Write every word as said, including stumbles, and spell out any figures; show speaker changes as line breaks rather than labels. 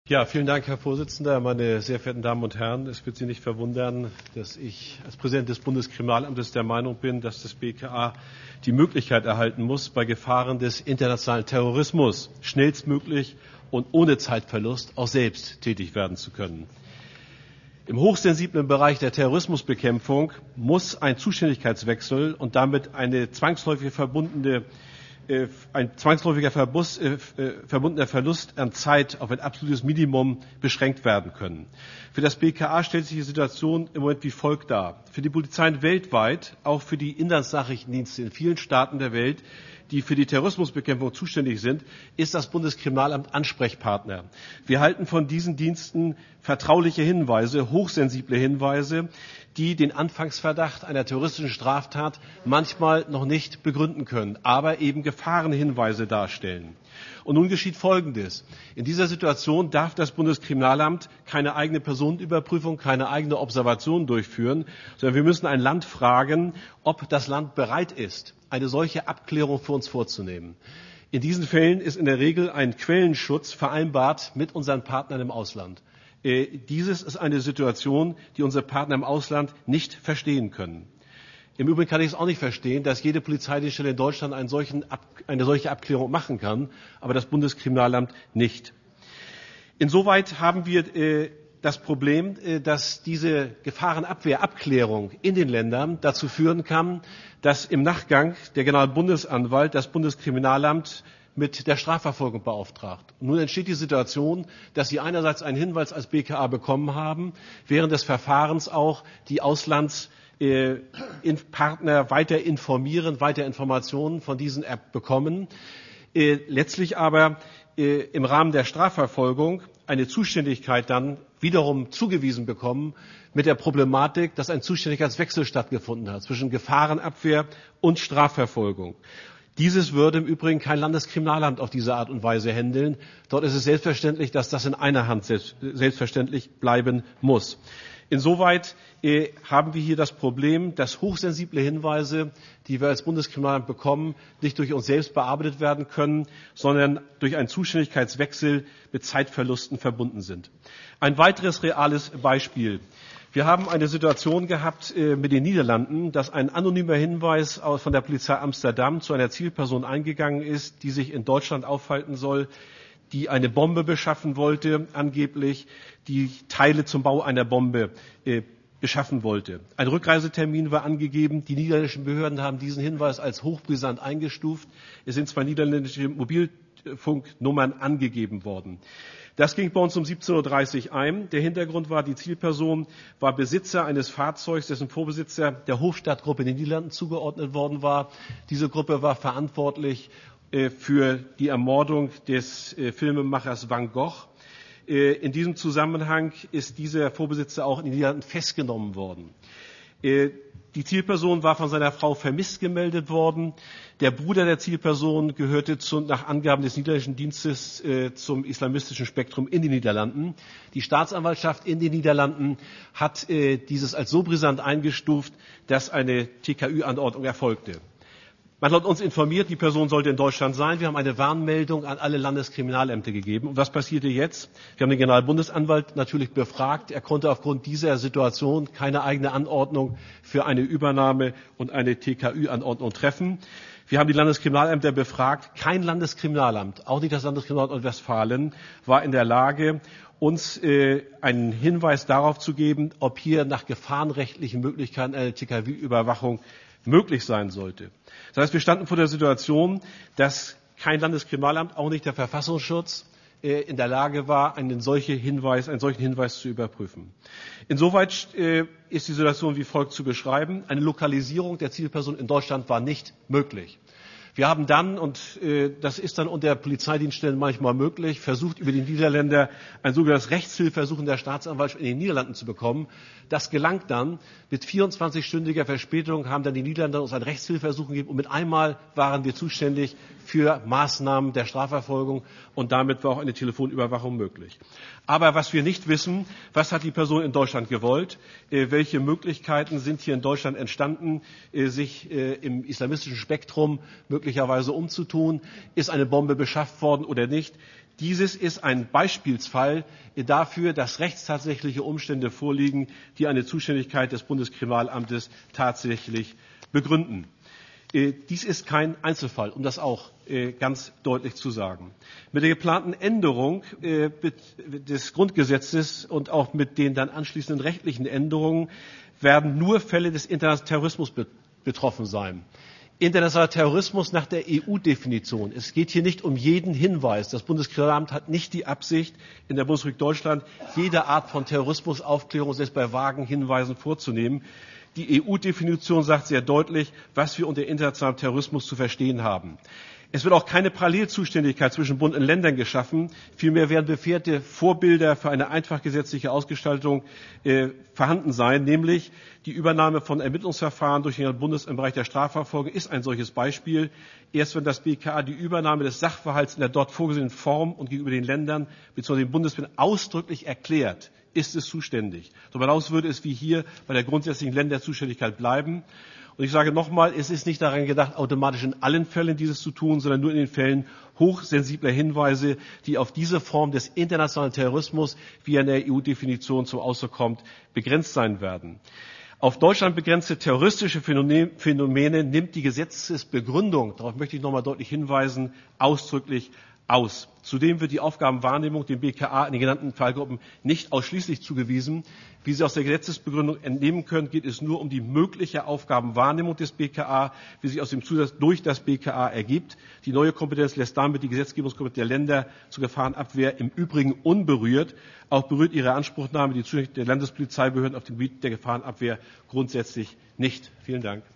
Ja, vielen Dank, Herr Vorsitzender. Meine sehr verehrten Damen und Herren, es wird Sie nicht verwundern, dass ich als Präsident des Bundeskriminalamtes der Meinung bin, dass das B K A die Möglichkeit erhalten muss, bei Gefahren des internationalen Terrorismus schnellstmöglich und ohne Zeitverlust auch selbst tätig werden zu können. Im hochsensiblen Bereich der Terrorismusbekämpfung muss ein Zuständigkeitswechsel und damit eine zwangsläufig verbundene ein zwangsläufiger Verbus, äh, verbundener Verlust an Zeit auf ein absolutes Minimum beschränkt werden können. Für das B K A stellt sich die Situation im Moment wie folgt dar. Für die Polizeien weltweit, auch für die Inlandsnachrichtendienste in vielen Staaten der Welt, die für die Terrorismusbekämpfung zuständig sind, ist das Bundeskriminalamt Ansprechpartner. Wir halten von diesen Diensten vertrauliche Hinweise, hochsensible Hinweise, die den Anfangsverdacht einer terroristischen Straftat manchmal noch nicht begründen können, aber eben Gefahrenhinweise darstellen. Und nun geschieht Folgendes. In dieser Situation darf das Bundeskriminalamt keine eigene Personenüberprüfung, keine eigene Observation durchführen, sondern wir müssen ein Land fragen, ob das Land bereit ist, eine solche Abklärung für uns vorzunehmen. In diesen Fällen ist in der Regel ein Quellenschutz vereinbart mit unseren Partnern im Ausland. Dieses ist eine Situation, die unsere Partner im Ausland nicht verstehen können. Im Übrigen kann ich es auch nicht verstehen, dass jede Polizeidienststelle in Deutschland einen solchen, eine solche Abklärung machen kann, aber das Bundeskriminalamt nicht. Insoweit haben wir äh, das Problem, äh, dass diese Gefahrenabwehrabklärung in den Ländern dazu führen kann, dass im Nachgang der Generalbundesanwalt das Bundeskriminalamt mit der Strafverfolgung beauftragt. Und nun entsteht die Situation, dass Sie einerseits einen Hinweis als B K A bekommen haben, während des Verfahrens auch die Auslands Partner weiter informieren, weiter Informationen von diesen App bekommen, letztlich aber im Rahmen der Strafverfolgung eine Zuständigkeit dann wiederum zugewiesen bekommen mit der Problematik, dass ein Zuständigkeitswechsel stattgefunden hat zwischen Gefahrenabwehr und Strafverfolgung. Dieses würde im Übrigen kein Landeskriminalamt auf diese Art und Weise handeln. Dort ist es selbstverständlich, dass das in einer Hand selbstverständlich bleiben muss. Insoweit äh, haben wir hier das Problem, dass hochsensible Hinweise, die wir als Bundeskriminalamt bekommen, nicht durch uns selbst bearbeitet werden können, sondern durch einen Zuständigkeitswechsel mit Zeitverlusten verbunden sind. Ein weiteres reales Beispiel. Wir haben eine Situation gehabt äh, mit den Niederlanden, dass ein anonymer Hinweis von der Polizei Amsterdam zu einer Zielperson eingegangen ist, die sich in Deutschland aufhalten soll, die eine Bombe beschaffen wollte, angeblich, die Teile zum Bau einer Bombe äh, beschaffen wollte. Ein Rückreisetermin war angegeben. Die niederländischen Behörden haben diesen Hinweis als hochbrisant eingestuft. Es sind zwei niederländische Mobilfunknummern angegeben worden. Das ging bei uns um siebzehn Uhr dreißig ein. Der Hintergrund war, die Zielperson war Besitzer eines Fahrzeugs, dessen Vorbesitzer der Hofstadtgruppe in den Niederlanden zugeordnet worden war. Diese Gruppe war verantwortlich für die Ermordung des Filmemachers Van Gogh. In diesem Zusammenhang ist dieser Vorbesitzer auch in den Niederlanden festgenommen worden. Die Zielperson war von seiner Frau vermisst gemeldet worden. Der Bruder der Zielperson gehörte zu, nach Angaben des niederländischen Dienstes äh, zum islamistischen Spektrum in den Niederlanden. Die Staatsanwaltschaft in den Niederlanden hat äh, dieses als so brisant eingestuft, dass eine T K Ü-Anordnung erfolgte. Man hat uns informiert, die Person sollte in Deutschland sein. Wir haben eine Warnmeldung an alle Landeskriminalämter gegeben. Und was passierte jetzt? Wir haben den Generalbundesanwalt natürlich befragt. Er konnte aufgrund dieser Situation keine eigene Anordnung für eine Übernahme und eine T K Ü-Anordnung treffen. Wir haben die Landeskriminalämter befragt. Kein Landeskriminalamt, auch nicht das Landeskriminalamt Nordrhein-Westfalen, war in der Lage, uns äh, einen Hinweis darauf zu geben, ob hier nach gefahrenrechtlichen Möglichkeiten eine T K Ü-Überwachung möglich sein sollte. Das heißt, wir standen vor der Situation, dass kein Landeskriminalamt, auch nicht der Verfassungsschutz, äh, in der Lage war, einen solchen Hinweis, einen solchen Hinweis zu überprüfen. Insoweit äh, ist die Situation wie folgt zu beschreiben. Eine Lokalisierung der Zielperson in Deutschland war nicht möglich. Wir haben dann, und äh, das ist dann unter Polizeidienststellen manchmal möglich, versucht, über die Niederländer ein sogenanntes Rechtshilfeersuchen der Staatsanwaltschaft in den Niederlanden zu bekommen. Das gelang dann. Mit vierundzwanzigstündiger Verspätung haben dann die Niederländer uns ein Rechtshilfeersuchen gegeben und mit einmal waren wir zuständig für Maßnahmen der Strafverfolgung und damit war auch eine Telefonüberwachung möglich. Aber was wir nicht wissen, was hat die Person in Deutschland gewollt, äh, welche Möglichkeiten sind hier in Deutschland entstanden, äh, sich äh, im islamistischen Spektrum möglicherweise umzutun, ist eine Bombe beschafft worden oder nicht. Dieses ist ein Beispielsfall dafür, dass rechtstatsächliche Umstände vorliegen, die eine Zuständigkeit des Bundeskriminalamtes tatsächlich begründen. Dies ist kein Einzelfall, um das auch ganz deutlich zu sagen. Mit der geplanten Änderung des Grundgesetzes und auch mit den dann anschließenden rechtlichen Änderungen werden nur Fälle des internationalen Terrorismus betroffen sein. Internationaler Terrorismus nach der E U-Definition. Es geht hier nicht um jeden Hinweis. Das Bundeskriminalamt hat nicht die Absicht, in der Bundesrepublik Deutschland jede Art von Terrorismusaufklärung selbst bei vagen Hinweisen vorzunehmen. Die E U-Definition sagt sehr deutlich, was wir unter internationalem Terrorismus zu verstehen haben. Es wird auch keine Parallelzuständigkeit zwischen Bund und Ländern geschaffen. Vielmehr werden bewährte Vorbilder für eine einfach gesetzliche Ausgestaltung äh, vorhanden sein, nämlich die Übernahme von Ermittlungsverfahren durch den Bundes im Bereich der Strafverfolgung ist ein solches Beispiel. Erst wenn das B K A die Übernahme des Sachverhalts in der dort vorgesehenen Form und gegenüber den Ländern bzw. dem Bundeswehr ausdrücklich erklärt, ist es zuständig. Darüber hinaus würde es wie hier bei der grundsätzlichen Länderzuständigkeit bleiben. Und ich sage nochmal, es ist nicht daran gedacht, automatisch in allen Fällen dieses zu tun, sondern nur in den Fällen hochsensibler Hinweise, die auf diese Form des internationalen Terrorismus, wie er in der E U-Definition zum Ausdruck kommt, begrenzt sein werden. Auf Deutschland begrenzte terroristische Phänomene nimmt die Gesetzesbegründung, darauf möchte ich nochmal deutlich hinweisen, ausdrücklich aus. Zudem wird die Aufgabenwahrnehmung dem B K A in den genannten Fallgruppen nicht ausschließlich zugewiesen. Wie Sie aus der Gesetzesbegründung entnehmen können, geht es nur um die mögliche Aufgabenwahrnehmung des B K A, wie sich aus dem Zusatz durch das B K A ergibt. Die neue Kompetenz lässt damit die Gesetzgebungskompetenz der Länder zur Gefahrenabwehr im Übrigen unberührt. Auch berührt ihre Anspruchnahme die Zuständigkeit der Landespolizeibehörden auf dem Gebiet der Gefahrenabwehr grundsätzlich nicht. Vielen Dank.